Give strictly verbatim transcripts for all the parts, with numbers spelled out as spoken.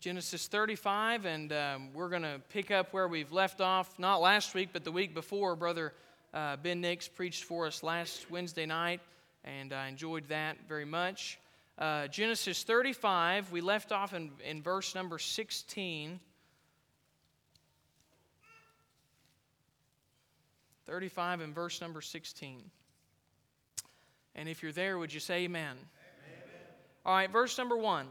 Genesis thirty-five, and um, we're going to pick up where we've left off, not last week, but the week before. Brother uh, Ben Nix preached for us last Wednesday night, and I enjoyed that very much. Uh, Genesis thirty-five, we left off in, in verse number sixteen. thirty-five and verse number sixteen. And if you're there, would you say amen? Amen. All right, verse number one.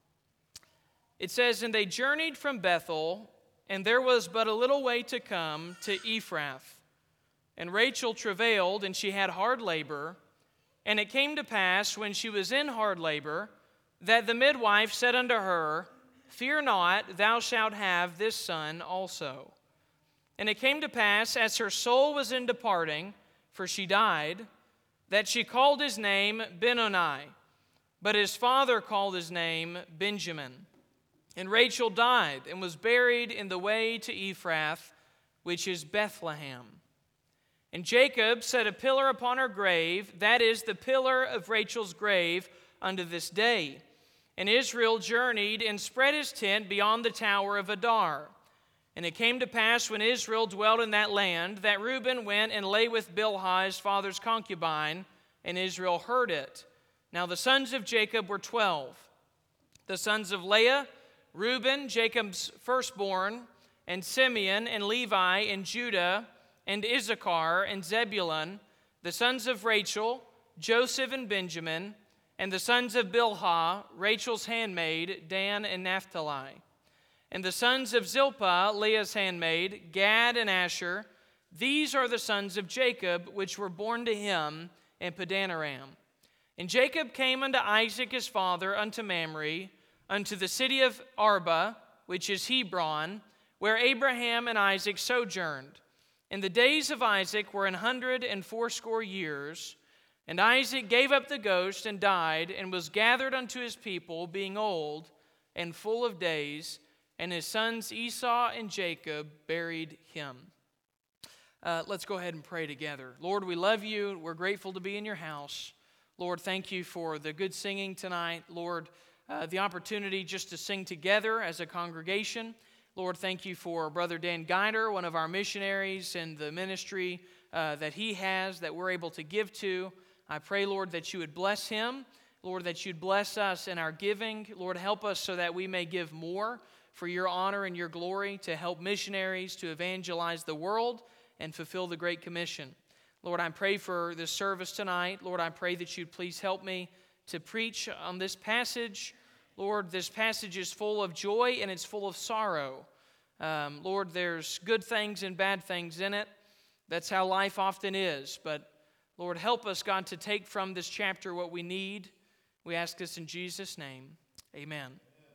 It says, "And they journeyed from Bethel, and there was but a little way to come to Ephrath. And Rachel travailed, and she had hard labor. And it came to pass, when she was in hard labor, that the midwife said unto her, Fear not, thou shalt have this son also. And it came to pass, as her soul was in departing, for she died, that she called his name Benoni, but his father called his name Benjamin. And Rachel died, and was buried in the way to Ephrath, which is Bethlehem. And Jacob set a pillar upon her grave, that is, the pillar of Rachel's grave, unto this day. And Israel journeyed and spread his tent beyond the tower of Adar. And it came to pass, when Israel dwelt in that land, that Reuben went and lay with Bilhah his father's concubine, and Israel heard it. Now the sons of Jacob were twelve. The sons of Leah, Reuben, Jacob's firstborn, and Simeon, and Levi, and Judah, and Issachar, and Zebulun, the sons of Rachel, Joseph and Benjamin, and the sons of Bilhah, Rachel's handmaid, Dan and Naphtali. And the sons of Zilpah, Leah's handmaid, Gad and Asher. These are the sons of Jacob, which were born to him in Padanaram. And Jacob came unto Isaac his father, unto Mamre, unto the city of Arba, which is Hebron, where Abraham and Isaac sojourned. And the days of Isaac were an hundred and fourscore years. And Isaac gave up the ghost and died, and was gathered unto his people, being old and full of days. And his sons Esau and Jacob buried him." Uh, let's go ahead and pray together. Lord, we love you. We're grateful to be in your house. Lord, thank you for the good singing tonight. Lord, uh, the opportunity just to sing together as a congregation. Lord, thank you for Brother Dan Guider, one of our missionaries, and the ministry uh, that he has that we're able to give to. I pray, Lord, that you would bless him. Lord, that you'd bless us in our giving. Lord, help us so that we may give more for your honor and your glory, to help missionaries to evangelize the world and fulfill the Great Commission. Lord, I pray for this service tonight. Lord, I pray that you'd please help me to preach on this passage. Lord, this passage is full of joy and it's full of sorrow. Um, Lord, there's good things and bad things in it. That's how life often is. But Lord, help us, God, to take from this chapter what we need. We ask this in Jesus' name. Amen.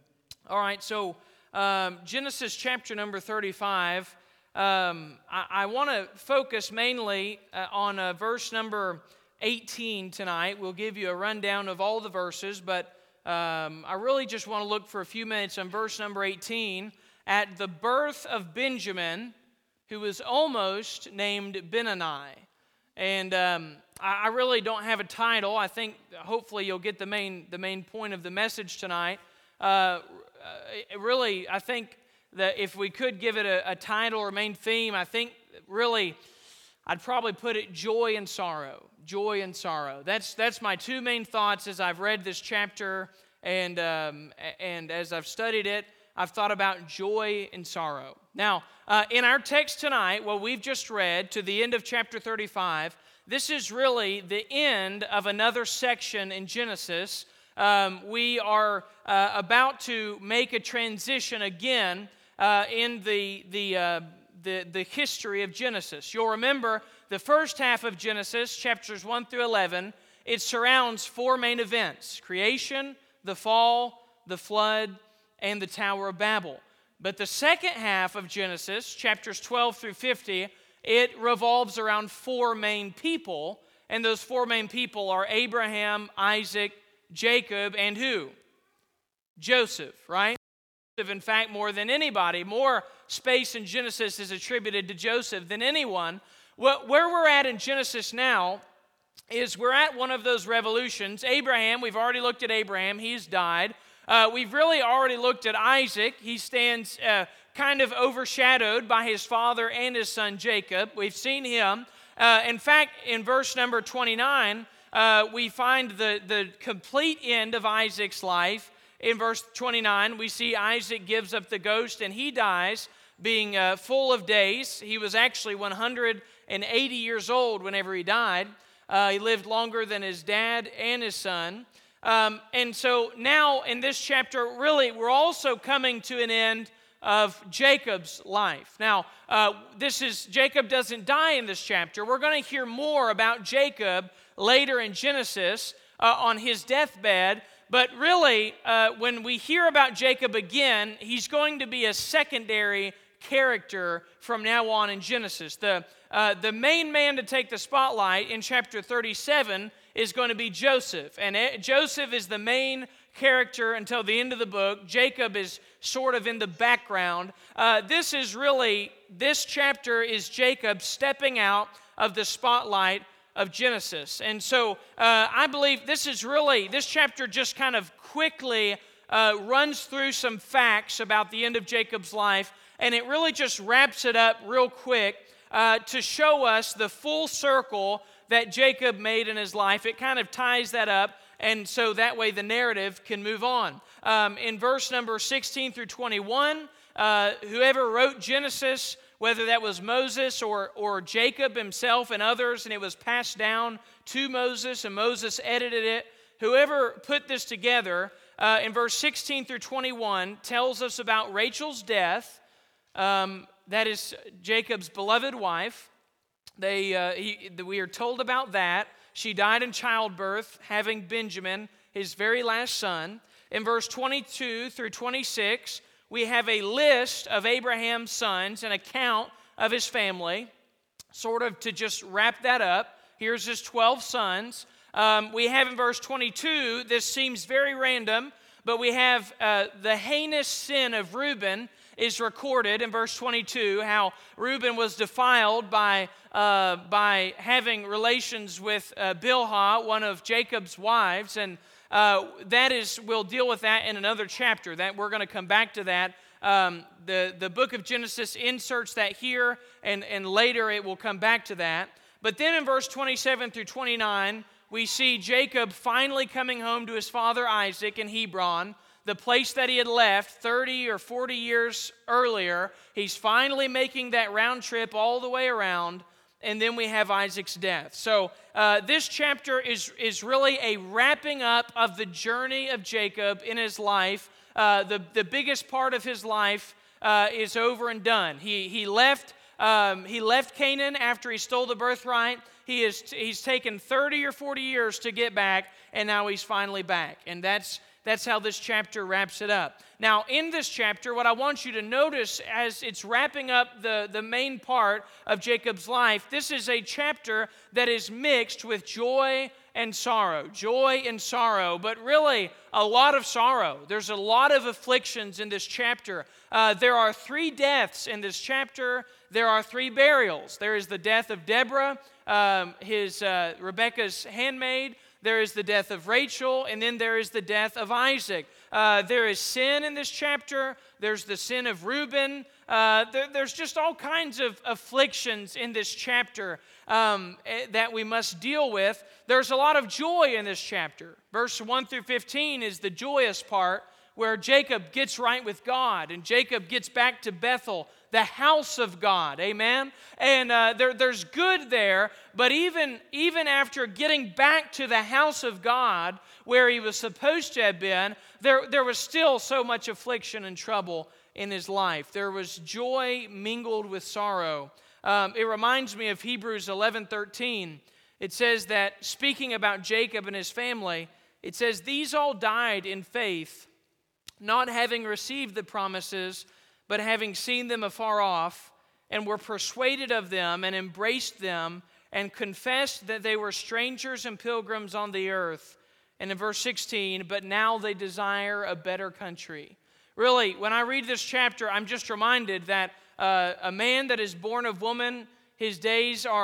All right, so um, Genesis chapter number thirty-five. Um, I, I want to focus mainly uh, on uh, verse number eighteen tonight. We'll give you a rundown of all the verses, but um, I really just want to look for a few minutes on verse number eighteen at the birth of Benjamin, who was almost named Benoni. And um, I, I really don't have a title. I think hopefully you'll get the main the main point of the message tonight. Uh, uh, really, I think that if we could give it a, a title or main theme, I think really I'd probably put it joy and sorrow. Joy and sorrow. That's that's my two main thoughts as I've read this chapter and um, and as I've studied it. I've thought about joy and sorrow. Now, uh, in our text tonight, what we've just read to the end of chapter thirty-five, this is really the end of another section in Genesis. Um, we are uh, about to make a transition again uh, in the the, uh, the the history of Genesis. You'll remember the first half of Genesis, chapters one through eleven, it surrounds four main events: creation, the fall, the flood, and the Tower of Babel. But the second half of Genesis, chapters twelve through fifty, it revolves around four main people, and those four main people are Abraham, Isaac, Jacob, and who? Joseph, right? In fact, more than anybody, more space in Genesis is attributed to Joseph than anyone. Where we're at in Genesis now is we're at one of those revolutions. Abraham, we've already looked at Abraham, he's died. Uh, we've really already looked at Isaac. He stands uh, kind of overshadowed by his father and his son Jacob. We've seen him. Uh, in fact, in verse number twenty-nine, uh, we find the, the complete end of Isaac's life. In verse twenty-nine, we see Isaac gives up the ghost and he dies, being uh, full of days. He was actually one hundred eighty years old whenever he died. Uh, he lived longer than his dad and his son. Um, and so now in this chapter, really, we're also coming to an end of Jacob's life. Now, uh, this is, Jacob doesn't die in this chapter. We're going to hear more about Jacob later in Genesis uh, on his deathbed. But really, uh, when we hear about Jacob again, he's going to be a secondary character from now on in Genesis. The, uh, the main man to take the spotlight in chapter thirty-seven is going to be Joseph. And it, Joseph is the main character until the end of the book. Jacob is sort of in the background. Uh, this is really, this chapter is Jacob stepping out of the spotlight of Genesis. And so uh, I believe this is really, this chapter just kind of quickly uh, runs through some facts about the end of Jacob's life, and it really just wraps it up real quick uh, to show us the full circle that Jacob made in his life. It kind of ties that up, and so that way the narrative can move on. Um, in verse number sixteen through twenty-one, uh, whoever wrote Genesis, whether that was Moses or, or Jacob himself and others, and it was passed down to Moses, and Moses edited it, whoever put this together, uh, in verse sixteen through twenty-one, tells us about Rachel's death. Um, that is Jacob's beloved wife. They, uh, he, we are told about that. She died in childbirth, having Benjamin, his very last son. In verse twenty-two through twenty-six, we have a list of Abraham's sons, an account of his family, sort of to just wrap that up. Here's his twelve sons. Um, we have in verse twenty-two, this seems very random, but we have uh, the heinous sin of Reuben is recorded in verse twenty-two, how Reuben was defiled by, uh, by having relations with uh, Bilhah, one of Jacob's wives, and uh, that is, we'll deal with that in another chapter. That we're going to come back to that. Um, the, the book of Genesis inserts that here, and, and later it will come back to that. But then in verse twenty-seven through twenty-nine, we see Jacob finally coming home to his father Isaac in Hebron, the place that he had left thirty or forty years earlier. He's finally making that round trip all the way around, and then we have Isaac's death. So uh, this chapter is, is really a wrapping up of the journey of Jacob in his life. Uh, the, the biggest part of his life uh, is over and done. He, he, left, um, he left Canaan after he stole the birthright. He is, he's taken thirty or forty years to get back, and now he's finally back. And that's That's how this chapter wraps it up. Now, in this chapter, what I want you to notice as it's wrapping up the, the main part of Jacob's life, this is a chapter that is mixed with joy and sorrow. Joy and sorrow, but really a lot of sorrow. There's a lot of afflictions in this chapter. Uh, there are three deaths in this chapter. There are three burials. There is the death of Deborah, um, his uh, Rebekah's handmaid. There is the death of Rachel, and then there is the death of Isaac. Uh, there is sin in this chapter. There's the sin of Reuben. Uh, there, there's just all kinds of afflictions in this chapter um, that we must deal with. There's a lot of joy in this chapter. Verse one through fifteen is the joyous part where Jacob gets right with God, and Jacob gets back to Bethel, the house of God, amen? And uh, there, there's good there, but even, even after getting back to the house of God, where he was supposed to have been, there, there was still so much affliction and trouble in his life. There was joy mingled with sorrow. Um, it reminds me of Hebrews eleven thirteen. It says that, speaking about Jacob and his family, it says, "These all died in faith, not having received the promises, but having seen them afar off, and were persuaded of them, and embraced them, and confessed that they were strangers and pilgrims on the earth." And in verse sixteen, "But now they desire a better country." Really, when I read this chapter, I'm just reminded that uh, a man that is born of woman, his days are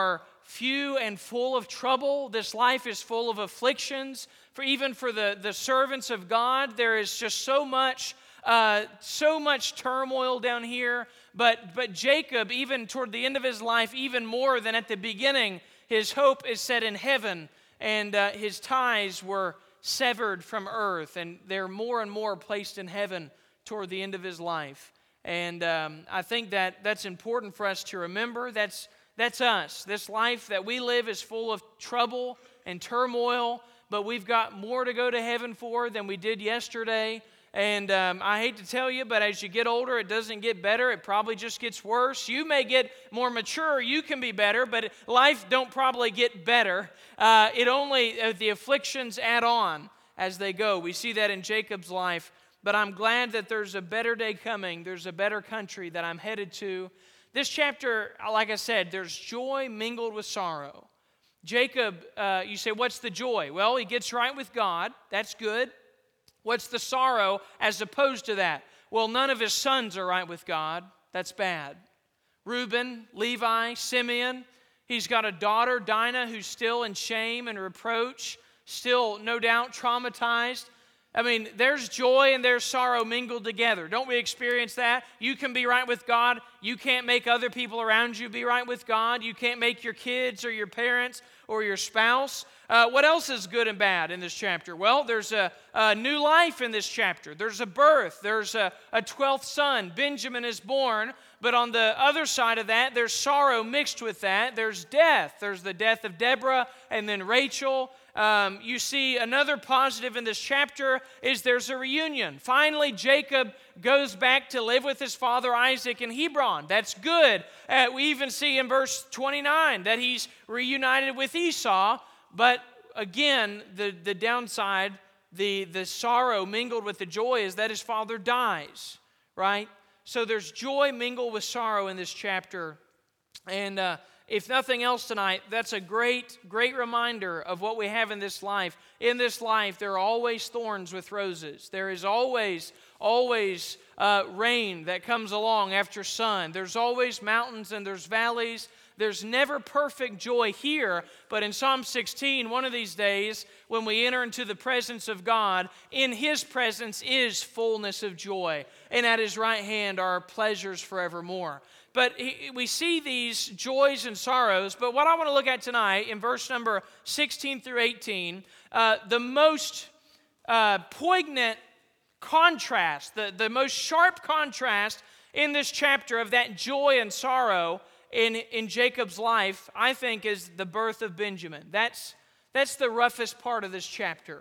few and full of trouble. This life is full of afflictions. For even for the, the servants of God, there is just so much, uh, so much turmoil down here. But, but Jacob, even toward the end of his life, even more than at the beginning, his hope is set in heaven, and uh, his ties were severed from earth, and they're more and more placed in heaven toward the end of his life. And um, I think that that's important for us to remember. That's, that's us. This life that we live is full of trouble and turmoil, but we've got more to go to heaven for than we did yesterday. And um, I hate to tell you, but as you get older, it doesn't get better. It probably just gets worse. You may get more mature. You can be better, but life don't probably get better. Uh, it only, uh, the afflictions add on as they go. We see that in Jacob's life. But I'm glad that there's a better day coming. There's a better country that I'm headed to. This chapter, like I said, there's joy mingled with sorrow. Jacob, uh, you say, what's the joy? Well, he gets right with God. That's good. What's the sorrow as opposed to that? Well, none of his sons are right with God. That's bad. Reuben, Levi, Simeon. He's got a daughter, Dinah, who's still in shame and reproach, still, no doubt, traumatized. I mean, there's joy and there's sorrow mingled together. Don't we experience that? You can be right with God. You can't make other people around you be right with God. You can't make your kids or your parents or your spouse. Uh, what else is good and bad in this chapter? Well, there's a, a new life in this chapter. There's a birth. There's a, a twelfth son. Benjamin is born. But on the other side of that, there's sorrow mixed with that. There's death. There's the death of Deborah and then Rachel. Um, you see another positive in this chapter is there's a reunion. Finally, Jacob goes back to live with his father Isaac in Hebron. That's good. Uh, we even see in verse twenty-nine that he's reunited with Esau. But again, the, the downside, the, the sorrow mingled with the joy is that his father dies, right? So there's joy mingled with sorrow in this chapter. And uh, if nothing else tonight, that's a great, great reminder of what we have in this life. In this life, there are always thorns with roses. There is always, always uh, rain that comes along after sun. There's always mountains and there's valleys. There's never perfect joy here, but in Psalm sixteen, one of these days, when we enter into the presence of God, in His presence is fullness of joy, and at His right hand are pleasures forevermore. But we see these joys and sorrows, but what I want to look at tonight in verse number sixteen through eighteen, uh, the most uh, poignant contrast, the, the most sharp contrast in this chapter of that joy and sorrow in, in Jacob's life, I think, is the birth of Benjamin. That's, that's the roughest part of this chapter,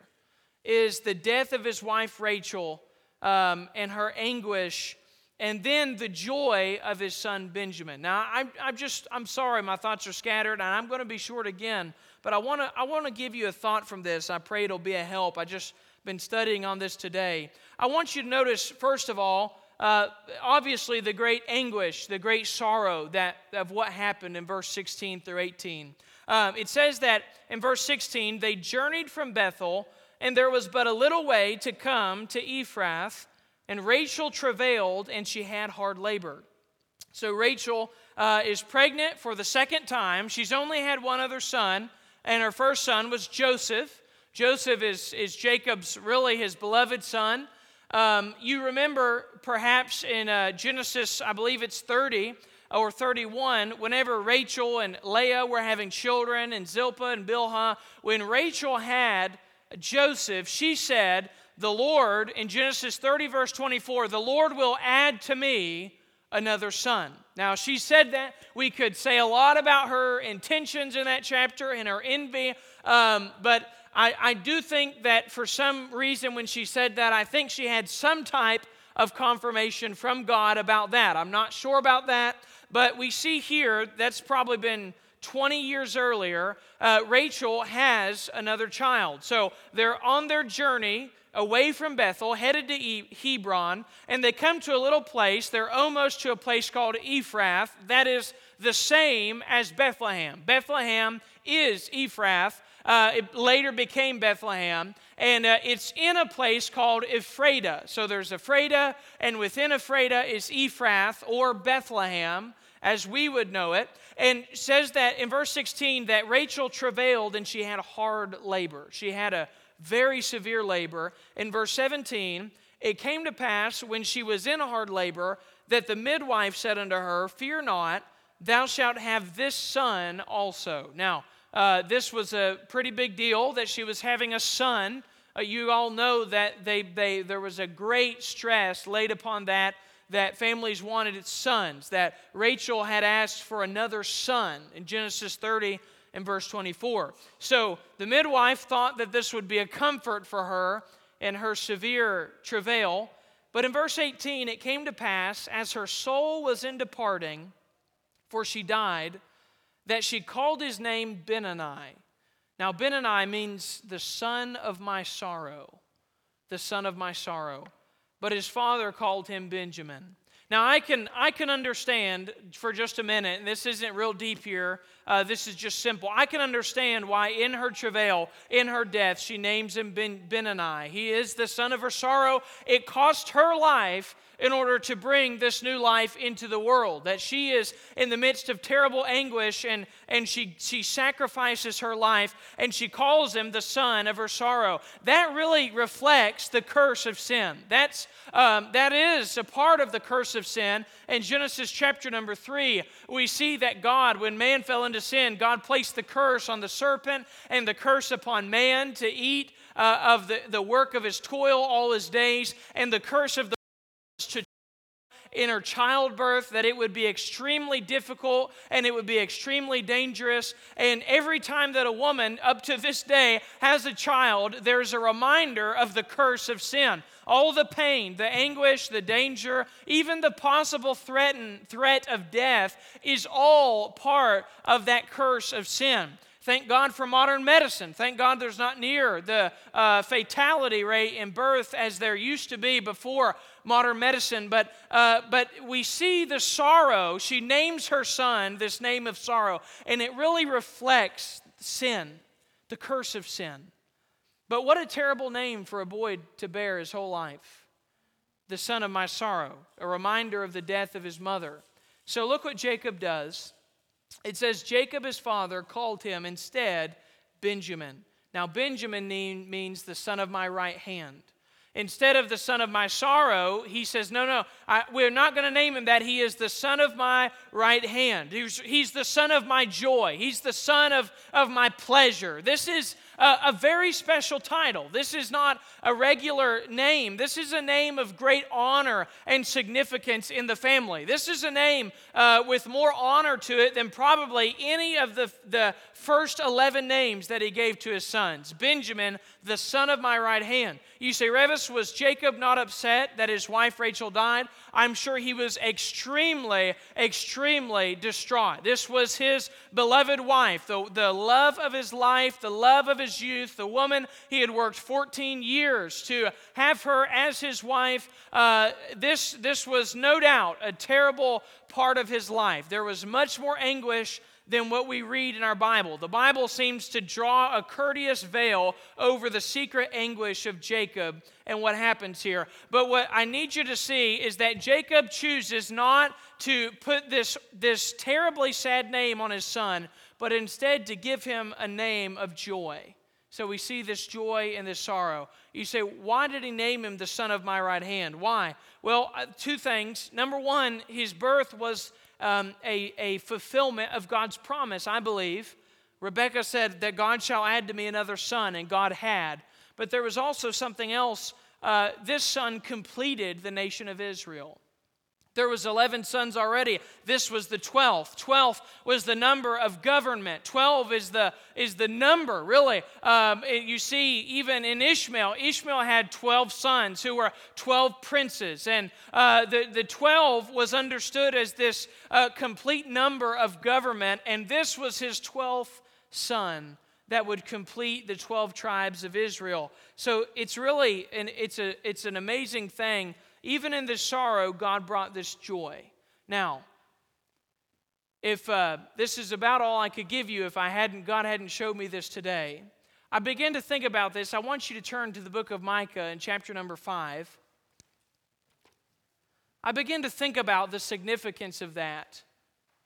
is the death of his wife Rachel um, and her anguish, and then the joy of his son Benjamin. Now, I'm, I'm just, I'm sorry, my thoughts are scattered, and I'm going to be short again, but I want to I want to give you a thought from this. I pray it'll be a help. I just been studying on this today. I want you to notice, first of all, uh, obviously the great anguish, the great sorrow that of what happened in verse sixteen through eighteen. Um, it says that in verse sixteen, they journeyed from Bethel, and there was but a little way to come to Ephrath, and Rachel travailed, and she had hard labor. So Rachel uh, is pregnant for the second time. She's only had one other son, and her first son was Joseph. Joseph is, is Jacob's, really his beloved son. Um, you remember perhaps in uh, Genesis, I believe it's thirty or thirty-one, whenever Rachel and Leah were having children, and Zilpah and Bilhah, when Rachel had Joseph, she said, the Lord, in Genesis thirty, verse twenty-four, the Lord will add to me another son. Now, she said that. We could say a lot about her intentions in that chapter and her envy, um, but I, I do think that for some reason when she said that, I think she had some type of confirmation from God about that. I'm not sure about that, but we see here, that's probably been twenty years earlier, uh, Rachel has another child. So they're on their journey away from Bethel, headed to Hebron, and they come to a little place. They're almost to a place called Ephrath. That is the same as Bethlehem. Bethlehem is Ephrath. Uh, it later became Bethlehem, and uh, it's in a place called Ephrata. So there's Ephrata, and within Ephrata is Ephrath or Bethlehem. as we would know it. And says that in verse sixteen that Rachel travailed and she had hard labor. She had a very severe labor. In verse seventeen, it came to pass when she was in hard labor that the midwife said unto her, Fear not, thou shalt have this son also. Now, uh, this was a pretty big deal that she was having a son. Uh, you all know that they, they there was a great stress laid upon that, that families wanted sons, that Rachel had asked for another son in Genesis thirty and verse twenty-four. So the midwife thought that this would be a comfort for her in her severe travail. But in verse eighteen, it came to pass, as her soul was in departing, for she died, that she called his name Benoni. Now, Benoni means the son of my sorrow, the son of my sorrow. But his father called him Benjamin. Now, I can I can understand for just a minute, and this isn't real deep here, uh, this is just simple. I can understand why in her travail, in her death, she names him ben, Benoni. He is the son of her sorrow. It cost her life in order to bring this new life into the world. That she is in the midst of terrible anguish, and, and she, she sacrifices her life, and she calls him the son of her sorrow. That really reflects the curse of sin. That's, um, that is a part of the curse of sin. In Genesis chapter number three, we see that God, when man fell into sin, God placed the curse on the serpent and the curse upon man to eat uh, of the, the work of his toil all his days, and the curse of the to in her childbirth, that it would be extremely difficult and it would be extremely dangerous. And every time that a woman up to this day has a child, there's a reminder of the curse of sin. All the pain, the anguish, the danger, even the possible threaten, threat of death is all part of that curse of sin. Thank God for modern medicine. Thank God there's not near the uh, fatality rate in birth as there used to be before modern medicine. But, uh, but we see the sorrow. She names her son this name of sorrow, and it really reflects sin, the curse of sin. But what a terrible name for a boy to bear his whole life. The son of my sorrow, a reminder of the death of his mother. So look what Jacob does. It says, Jacob, his father, called him instead Benjamin. Now, Benjamin means the son of my right hand. Instead of the son of my sorrow, he says, no, no, I, we're not going to name him that. He is the son of my right hand. He's, he's the son of my joy. He's the son of, of my pleasure. This is a, a very special title. This is not a regular name. This is a name of great honor and significance in the family. This is a name uh, with more honor to it than probably any of the, the first eleven names that he gave to his sons. Benjamin, the son of my right hand. You say, Revis, was Jacob not upset that his wife Rachel died? I'm sure he was extremely, extremely distraught. This was his beloved wife, the, the love of his life, the love of his youth, the woman he had worked fourteen years to have her as his wife. Uh, this, this was no doubt a terrible part of his life. There was much more anguish than what we read in our Bible. The Bible seems to draw a courteous veil over the secret anguish of Jacob and what happens here. But what I need you to see is that Jacob chooses not to put this, this terribly sad name on his son, but instead to give him a name of joy. So we see this joy and this sorrow. You say, why did he name him the son of my right hand? Why? Well, uh, two things. Number one, his birth was Um, a, a fulfillment of God's promise, I believe. Rebekah said that God shall add to me another son, and God had. But there was also something else. Uh, this son completed the nation of Israel. There was eleven sons already. This was the twelfth. Twelve was the number of government. Twelve is the is the number, really. Um, it, you see, even in Ishmael, Ishmael had twelve sons who were twelve princes. And uh, the, the twelve was understood as this uh, complete number of government. And this was his twelfth son that would complete the twelve tribes of Israel. So it's really, an, it's, a, it's an amazing thing. Even in this sorrow, God brought this joy. Now, if uh, this is about all I could give you if I hadn't, God hadn't showed me this today, I began to think about this. I want you to turn to the book of Micah in chapter number five. I began to think about the significance of that.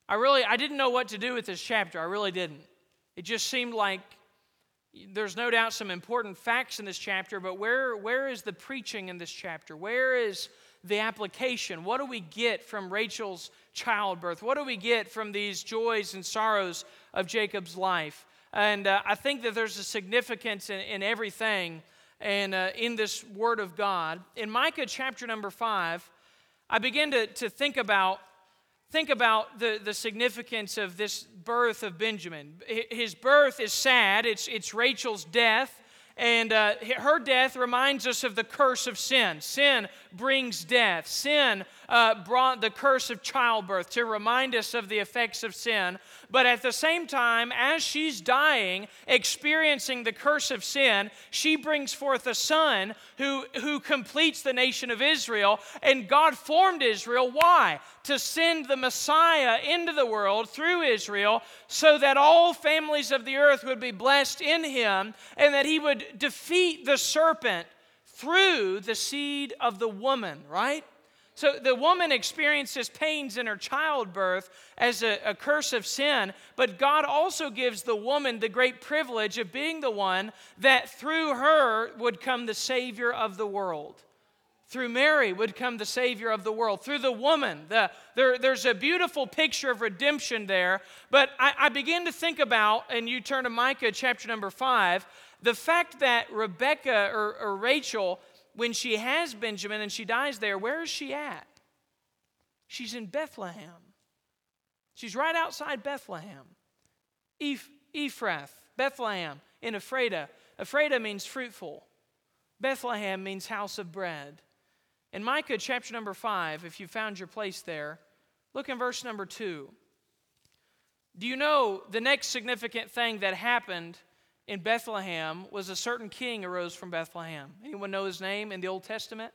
I really, I didn't know what to do with this chapter. I really didn't. It just seemed like there's no doubt some important facts in this chapter, but where, where is the preaching in this chapter? Where is the application? What do we get from Rachel's childbirth? What do we get from these joys and sorrows of Jacob's life? And uh, I think that there's a significance in, in everything and uh, in this Word of God. In Micah chapter number five, I begin to, to think about Think about the, the significance of this birth of Benjamin. His birth is sad. It's, it's Rachel's death. And uh, her death reminds us of the curse of sin. Sin brings death. Sin uh, brought the curse of childbirth to remind us of the effects of sin. But at the same time, as she's dying, experiencing the curse of sin, she brings forth a son who, who completes the nation of Israel. And God formed Israel. Why? To send the Messiah into the world through Israel so that all families of the earth would be blessed in him and that he would defeat the serpent through the seed of the woman, right? So the woman experiences pains in her childbirth as a, a curse of sin, but God also gives the woman the great privilege of being the one that through her would come the Savior of the world. Through Mary would come the Savior of the world. Through the woman, the, there, there's a beautiful picture of redemption there. But I, I begin to think about, and you turn to Micah chapter number five, the fact that Rebecca or, or Rachel, when she has Benjamin and she dies there, where is she at? She's in Bethlehem. She's right outside Bethlehem. Eph, Ephrath, Bethlehem, in Ephrata. Ephrata means fruitful. Bethlehem means house of bread. In Micah chapter number five, if you found your place there, look in verse number two. Do you know the next significant thing that happened in Bethlehem was a certain king arose from Bethlehem? Anyone know his name in the Old Testament?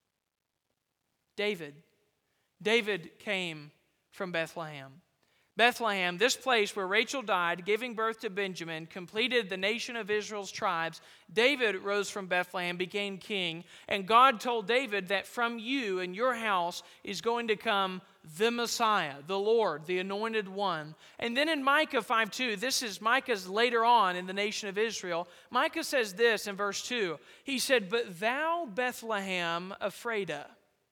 David. David came from Bethlehem. Bethlehem, this place where Rachel died, giving birth to Benjamin, completed the nation of Israel's tribes. David rose from Bethlehem, became king, and God told David that from you and your house is going to come the Messiah, the Lord, the anointed one. And then in Micah five two, this is Micah's later on in the nation of Israel. Micah says this in verse two. He said, "But thou, Bethlehem Ephratah,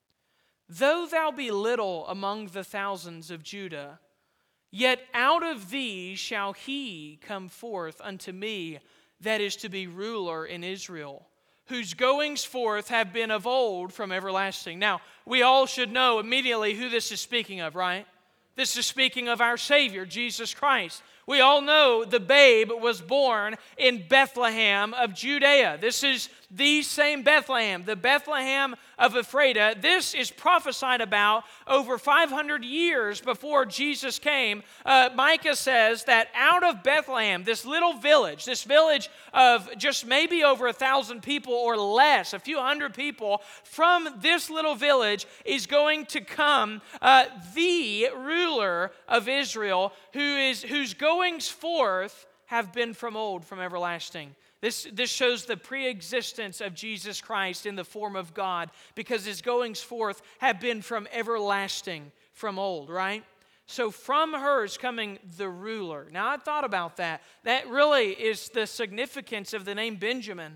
though thou be little among the thousands of Judah, yet out of thee shall he come forth unto me that is to be ruler in Israel, whose goings forth have been of old from everlasting." Now, we all should know immediately who this is speaking of, right? This is speaking of our Savior, Jesus Christ. We all know the babe was born in Bethlehem of Judea. This is the same Bethlehem, the Bethlehem of Ephratah. This is prophesied about over five hundred years before Jesus came. Uh, Micah says that out of Bethlehem, this little village, this village of just maybe over a thousand people or less, a few hundred people, from this little village is going to come uh, the ruler of Israel, who is whose goings forth have been from old, from everlasting. This, this shows the pre-existence of Jesus Christ in the form of God, because his goings forth have been from everlasting, from old, right? So from her is coming the ruler. Now, I thought about that. That really is the significance of the name Benjamin.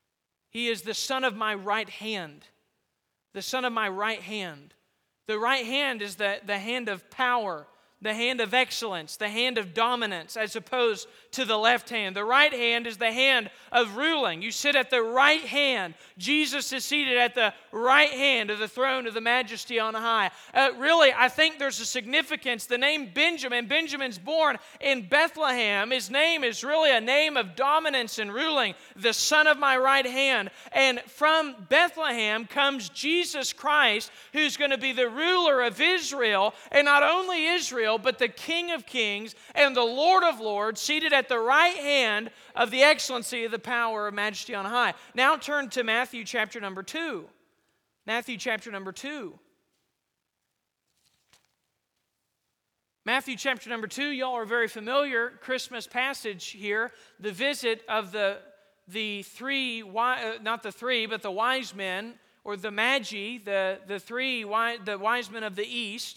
He is the son of my right hand. The son of my right hand. The right hand is the, the hand of power, the hand of excellence, the hand of dominance, as opposed to the left hand. The right hand is the hand of ruling. You sit at the right hand. Jesus is seated at the right hand of the throne of the majesty on high. Uh, really, I think there's a significance. The name Benjamin, Benjamin's born in Bethlehem. His name is really a name of dominance and ruling, the son of my right hand. And from Bethlehem comes Jesus Christ, who's going to be the ruler of Israel, and not only Israel, but the King of Kings and the Lord of Lords, seated at the right hand of the excellency of the power of majesty on high. Now turn to Matthew chapter number two. Matthew chapter number two. Matthew chapter number two, y'all are very familiar. Christmas passage here. The visit of the, the three, not the three, but the wise men, or the Magi, the, the three, the wise men of the east.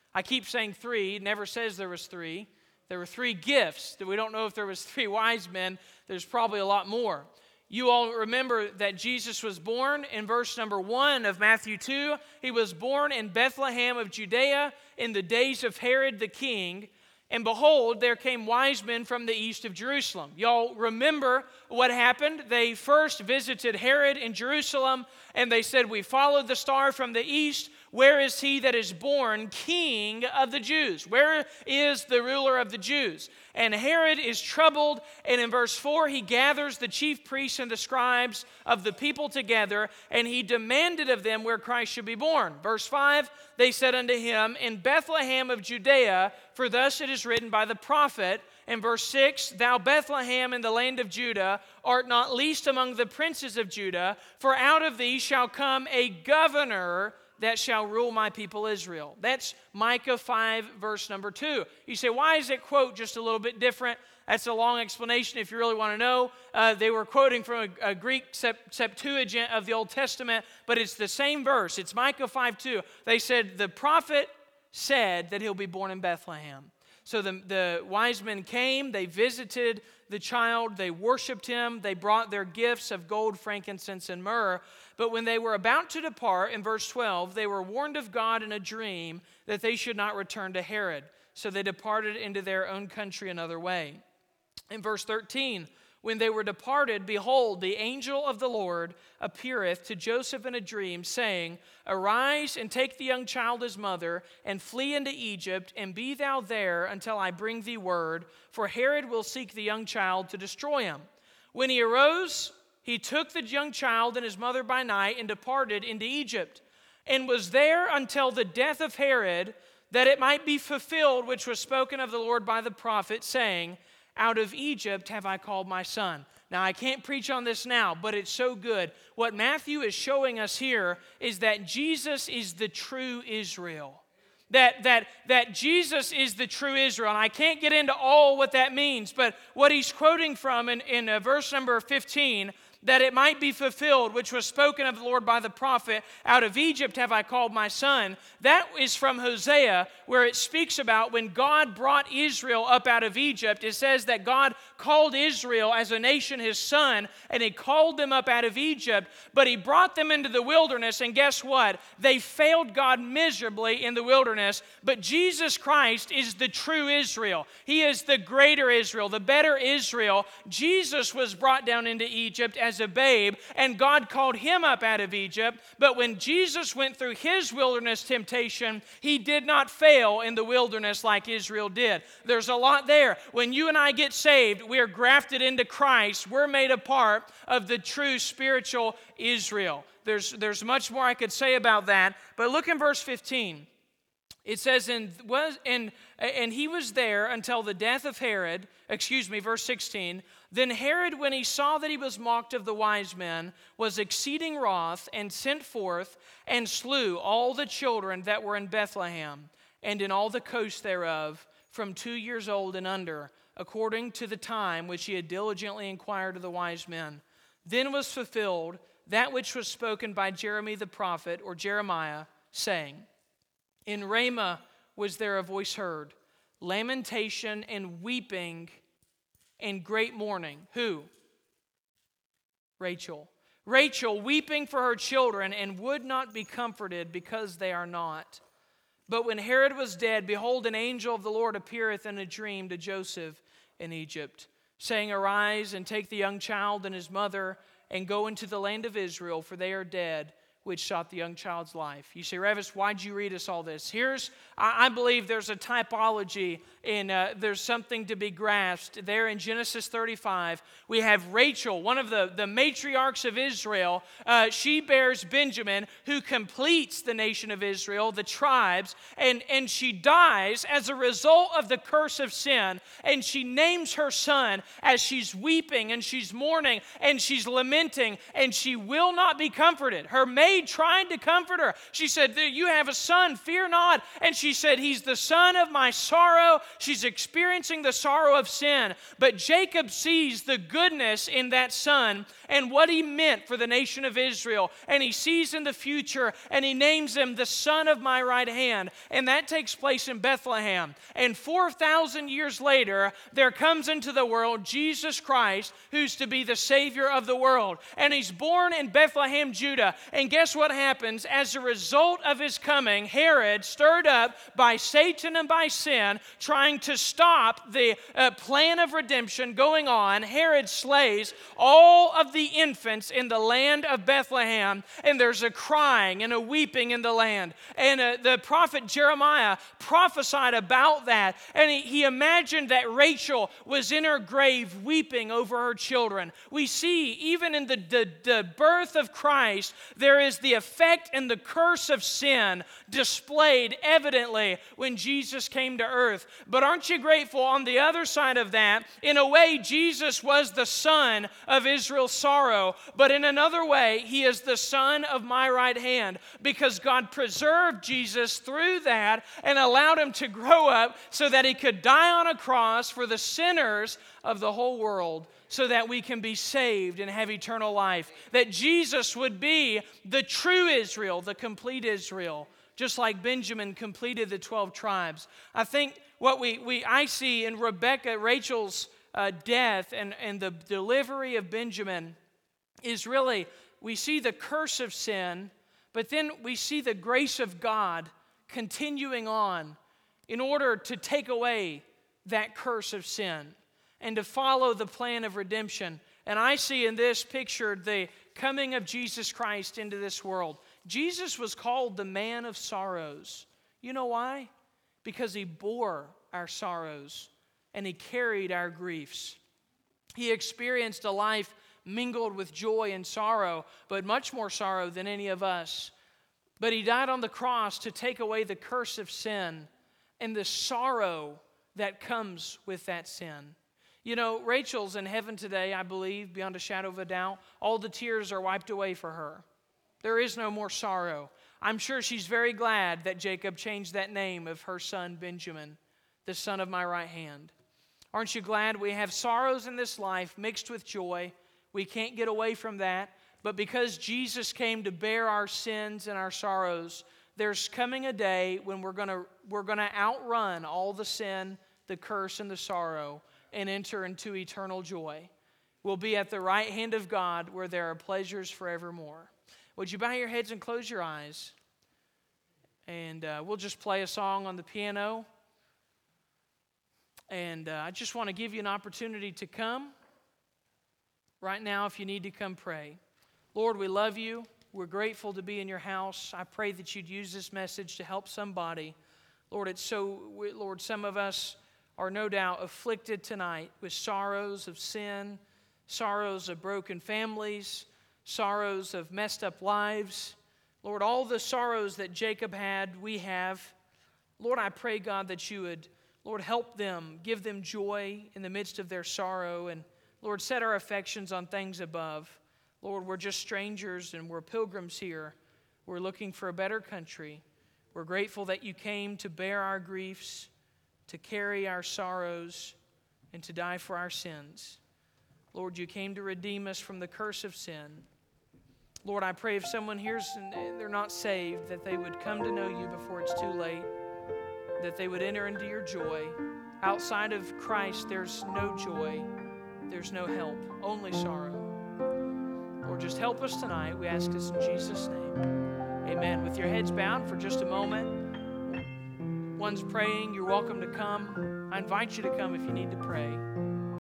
I keep saying three. It never says there was three. There were three gifts. We don't know if there was three wise men. There's probably a lot more. You all remember that Jesus was born in verse number one of Matthew two. He was born in Bethlehem of Judea in the days of Herod the king. And behold, there came wise men from the east of Jerusalem. Y'all remember what happened? They first visited Herod in Jerusalem, and they said, we followed the star from the east. Where is he that is born King of the Jews? Where is the ruler of the Jews? And Herod is troubled, and in verse four, he gathers the chief priests and the scribes of the people together, and he demanded of them where Christ should be born. Verse five, they said unto him, in Bethlehem of Judea, for thus it is written by the prophet. In verse six, thou Bethlehem in the land of Judah art not least among the princes of Judah, for out of thee shall come a governor that shall rule my people Israel. That's Micah five, verse number two. You say, why is it quote just a little bit different? That's a long explanation if you really want to know. Uh, they were quoting from a, a Greek Septuagint of the Old Testament, but it's the same verse. It's Micah five two. They said, the prophet said that he'll be born in Bethlehem. So the, the wise men came, they visited the child, they worshiped him, they brought their gifts of gold, frankincense, and myrrh. But when they were about to depart, in verse twelve, they were warned of God in a dream that they should not return to Herod. So they departed into their own country another way. In verse thirteen, when they were departed, behold, the angel of the Lord appeareth to Joseph in a dream, saying, arise and take the young child his mother, and flee into Egypt, and be thou there until I bring thee word, for Herod will seek the young child to destroy him. When he arose, he took the young child and his mother by night, and departed into Egypt, and was there until the death of Herod, that it might be fulfilled which was spoken of the Lord by the prophet, saying, out of Egypt have I called my son. Now, I can't preach on this now, but it's so good. What Matthew is showing us here is that Jesus is the true Israel. That, that, that Jesus is the true Israel. And I can't get into all what that means, but what he's quoting from in, in uh, verse number fifteen, that it might be fulfilled, which was spoken of the Lord by the prophet, out of Egypt have I called my son. That is from Hosea, where it speaks about when God brought Israel up out of Egypt. It says that God called Israel as a nation his son, and he called them up out of Egypt, but he brought them into the wilderness, and guess what? They failed God miserably in the wilderness, but Jesus Christ is the true Israel. He is the greater Israel, the better Israel. Jesus was brought down into Egypt as as a babe, and God called him up out of Egypt. But when Jesus went through his wilderness temptation, he did not fail in the wilderness like Israel did. There's a lot there. When you and I get saved, we are grafted into Christ. We're made a part of the true spiritual Israel. There's, there's much more I could say about that, but look in verse fifteen. It says, and, was, and, and he was there until the death of Herod, excuse me, verse sixteen. Then Herod, when he saw that he was mocked of the wise men, was exceeding wroth, and sent forth and slew all the children that were in Bethlehem, and in all the coast thereof, from two years old and under, according to the time which he had diligently inquired of the wise men. Then was fulfilled that which was spoken by Jeremy the prophet, or Jeremiah, saying, in Ramah was there a voice heard, lamentation and weeping and great mourning. Who? Rachel. Rachel weeping for her children, and would not be comforted because they are not. But when Herod was dead, behold, an angel of the Lord appeareth in a dream to Joseph in Egypt, saying, arise and take the young child and his mother, and go into the land of Israel, for they are dead which sought the young child's life. You say, Revis, why'd you read us all this? Here's, I, I believe there's a typology, and uh, there's something to be grasped. There in Genesis thirty-five, we have Rachel, one of the, the matriarchs of Israel. Uh, she bears Benjamin, who completes the nation of Israel, the tribes, and, and she dies as a result of the curse of sin, and she names her son as she's weeping, and she's mourning, and she's lamenting, and she will not be comforted. Her maid maid tried to comfort her. She said, you have a son, fear not. And she said, he's the son of my sorrow. She's experiencing the sorrow of sin. But Jacob sees the goodness in that son and what he meant for the nation of Israel. And he sees in the future, and he names him the son of my right hand. And that takes place in Bethlehem. And four thousand years later, there comes into the world Jesus Christ, who's to be the Savior of the world. And he's born in Bethlehem, Judah. And guess what happens? As a result of his coming, Herod, stirred up by Satan and by sin, trying to stop the uh, plan of redemption going on, Herod slays all of the infants in the land of Bethlehem. And there's a crying and a weeping in the land. And uh, the prophet Jeremiah prophesied about that. And he, he imagined that Rachel was in her grave weeping over her children. We see even in the, the, the birth of Christ, there is the effect and the curse of sin displayed evidently when Jesus came to earth. But aren't you grateful on the other side of that? In a way, Jesus was the son of Israel's sorrow, but in another way, he is the son of my right hand, because God preserved Jesus through that and allowed him to grow up so that he could die on a cross for the sinners of the whole world, so that we can be saved and have eternal life. That Jesus would be the true Israel, the complete Israel, just like Benjamin completed the twelve tribes. I think what we, we I see in Rebekah, Rachel's uh, death and, and the delivery of Benjamin is really, we see the curse of sin, but then we see the grace of God continuing on in order to take away that curse of sin and to follow the plan of redemption. And I see in this picture the coming of Jesus Christ into this world. Jesus was called the man of sorrows. You know why? Because he bore our sorrows and he carried our griefs. He experienced a life mingled with joy and sorrow, but much more sorrow than any of us. But he died on the cross to take away the curse of sin and the sorrow that comes with that sin. You know, Rachel's in heaven today, I believe, beyond a shadow of a doubt. All the tears are wiped away for her. There is no more sorrow. I'm sure she's very glad that Jacob changed that name of her son Benjamin, the son of my right hand. Aren't you glad we have sorrows in this life mixed with joy? We can't get away from that. But because Jesus came to bear our sins and our sorrows, there's coming a day when we're going to we're going to outrun all the sin, the curse, and the sorrow, and enter into eternal joy. We'll be at the right hand of God where there are pleasures forevermore. Would you bow your heads and close your eyes? And uh, we'll just play a song on the piano. And uh, I just want to give you an opportunity to come right now if you need to come pray. Lord, we love you. We're grateful to be in your house. I pray that you'd use this message to help somebody. Lord, it's so, Lord, some of us are no doubt afflicted tonight with sorrows of sin, sorrows of broken families, sorrows of messed up lives. Lord, all the sorrows that Jacob had, we have. Lord, I pray, God, that you would, Lord, help them, give them joy in the midst of their sorrow, and Lord, set our affections on things above. Lord, we're just strangers and we're pilgrims here. We're looking for a better country. We're grateful that you came to bear our griefs, to carry our sorrows, and to die for our sins. Lord, you came to redeem us from the curse of sin. Lord, I pray if someone hears and they're not saved, that they would come to know you before it's too late, that they would enter into your joy. Outside of Christ, there's no joy, there's no help, only sorrow. Lord, just help us tonight. We ask this in Jesus' name. Amen. With your heads bowed for just a moment. One's praying. You're welcome to come. I invite you to come if you need to pray.